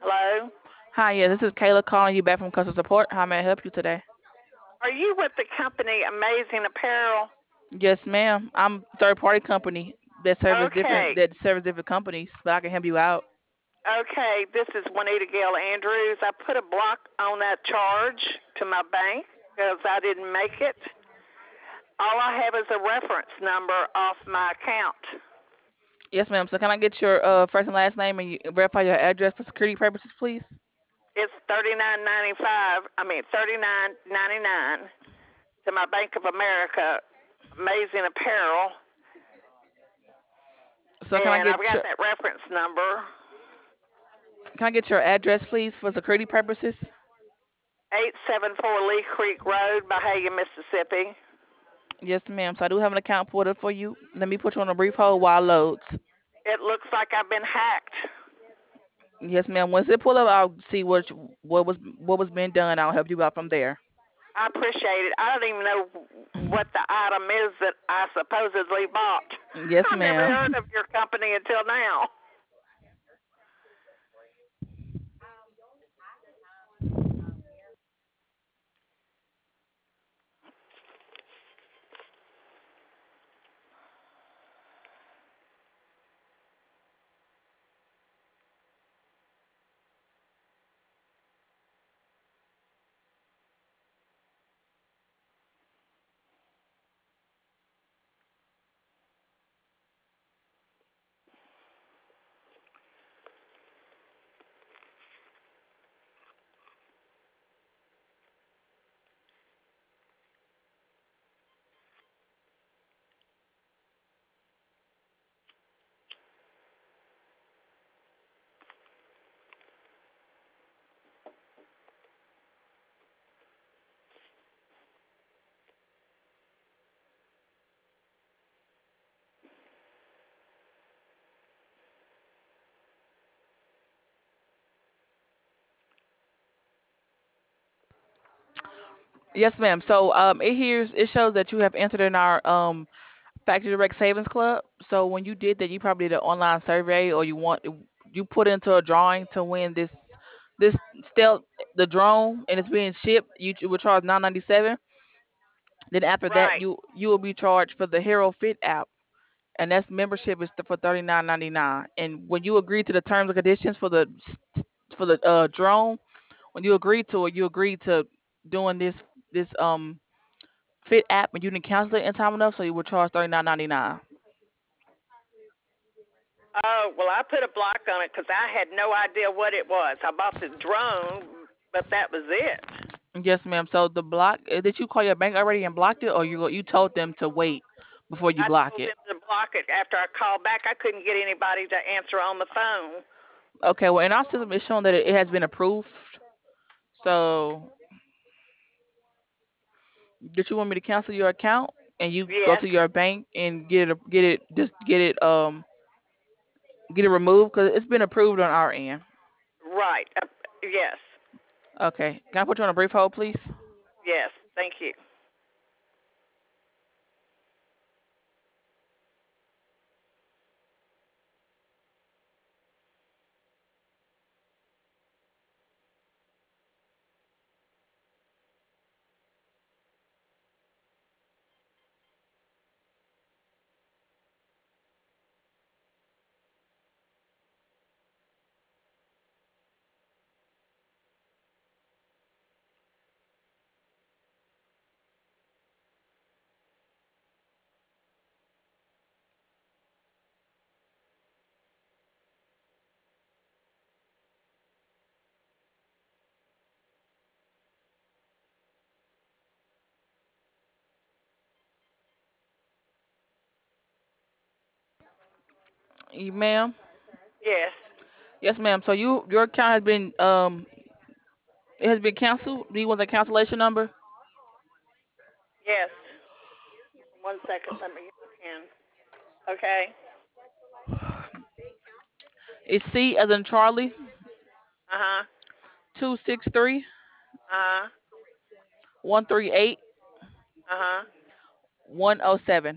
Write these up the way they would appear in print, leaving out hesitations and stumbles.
Hello? Hi, yeah, this is Kayla calling you back from customer support. How may I help you today? Are you with the company Amazing Apparel? Yes, ma'am. I'm third party company Okay. that serves different companies, but I can help you out. Okay, this is Juanita Gail Andrews. I put a block on that charge to my bank because I didn't make it. All I have is a reference number off my account. Yes, ma'am. So can I get your first and last name and verify your address for security purposes, please? It's 39.95. I mean 39.99 to my Bank of America Amazing Apparel, So and I've got that reference number. can I get your address, please, for security purposes? 874 Lee Creek Road, Bahia, Mississippi. Yes, ma'am. So I do have an account pulled up for you. Let me put you on a brief hold while it loads. It looks like I've been hacked. Yes, ma'am. Once it pull up, I'll see what was being done. I'll help you out from there. I appreciate it. I don't even know what the item is that I supposedly bought. Yes, I never ma'am. heard of your company until now. Yes, ma'am. So it shows that you have entered in our Factory Direct Savings Club. So when you did that, you probably did an online survey, or you put into a drawing to win this stealth the drone, and it's being shipped. You will charge 9.97. Then after that, Right. you will be charged for the Hero Fit app, and that's membership is for 39.99. And when you agree to the terms and conditions for the drone, when you agree to it, you agree to doing this Fit app, and you didn't cancel it in time enough, so you were charged 39.99. Oh, well, I put a block on it because I had no idea what it was. I bought the drone, but that was it. Yes, ma'am. So the block, did you call your bank already and blocked it, or you told them to wait before you I block told it? them to block it after I called back. I couldn't get anybody to answer on the phone. Okay, well, in our system, it's showing that it has been approved. So, did you want me to cancel your account and you go Yes. to your bank and get it removed because it's been approved on our end? Right. Yes. Okay, can I put you on a brief hold, please? Yes. Thank you. Ma'am. Yes. Yes, ma'am. So your account has been canceled. Do you want the cancellation number? Yes. One second. Let me get my pen. Okay. It's C as in Charlie, Uh huh. 263 Uh huh. 138 Uh huh. 107.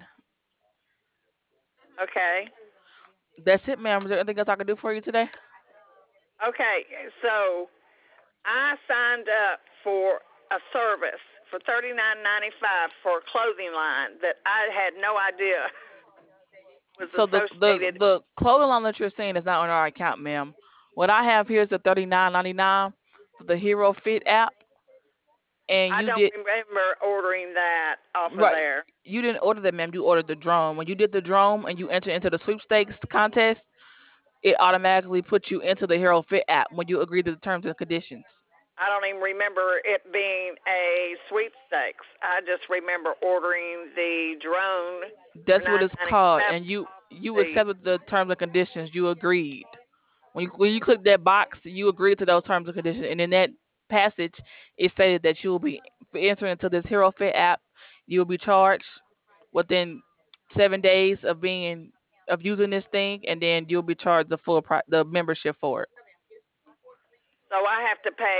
Okay. That's it, ma'am. Is there anything else I can do for you today? Okay, so I signed up for a service for $39.95 for a clothing line that I had no idea was So associated. the clothing line that you're saying is not on our account, ma'am. What I have here is the 39.99 for the Hero Fit app, and I you don't did remember ordering that off of right. there. You didn't order that, ma'am. You ordered the drone. When you did the drone and you entered into the sweepstakes contest, it automatically put you into the Hero Fit app when you agreed to the terms and conditions. I don't even remember it being a sweepstakes. I just remember ordering the drone for That's what nine it's ninety called, seven and you off of you the. accepted the terms and conditions. You agreed. When you click that box, you agreed to those terms and conditions, and in that passage, it stated that you will be for entering into this Hero Fit app. You will be charged within 7 days of being of using this thing, and then you'll be charged the the membership for it. So I have to pay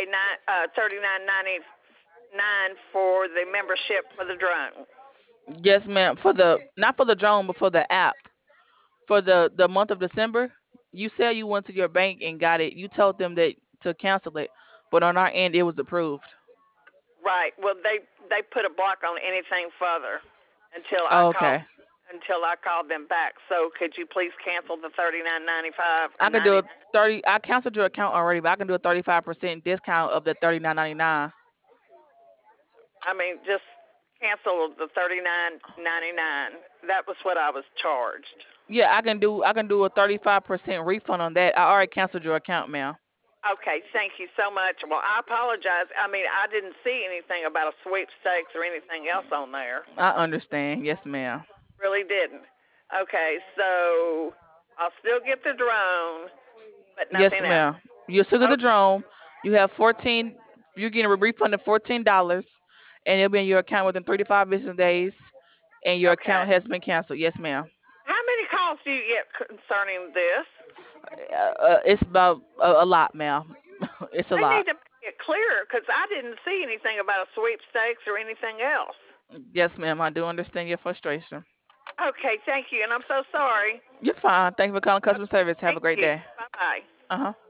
$39.99 for the membership for the drone. Yes, ma'am. For the not for the drone, but for the app. For the month of December, you said you went to your bank and got it. You told them that to cancel it, but on our end, it was approved. Right. Well, they put a block on anything further until I Oh, called okay. them back. So could you please cancel the 39.95 I and can do a 99? 30. I canceled your account already, but I can do a 35% discount of the 39.99. I mean, just cancel the 39.99. That was what I was charged. Yeah, I can do a 35% refund on that. I already canceled your account, ma'am. Okay, thank you so much. Well, I apologize. I mean, I didn't see anything about a sweepstakes or anything else on there. I understand. Yes, ma'am. Really didn't. Okay, so I'll still get the drone, but Yes, nothing else. ma'am. You still get the Okay, drone. You have 14. You're getting a refund of $14, and it'll be in your account within 3 to 5 business days, and your okay. account has been canceled. Yes, ma'am. How many calls do you get concerning this? It's about a lot, ma'am. It's a They lot. need to make it clearer because I didn't see anything about a sweepstakes or anything else. Yes, ma'am. I do understand your frustration. Okay, thank you, and I'm so sorry. You're fine. Thank you for calling Okay, customer service. Have a thank great you. day. Bye bye. Uh huh.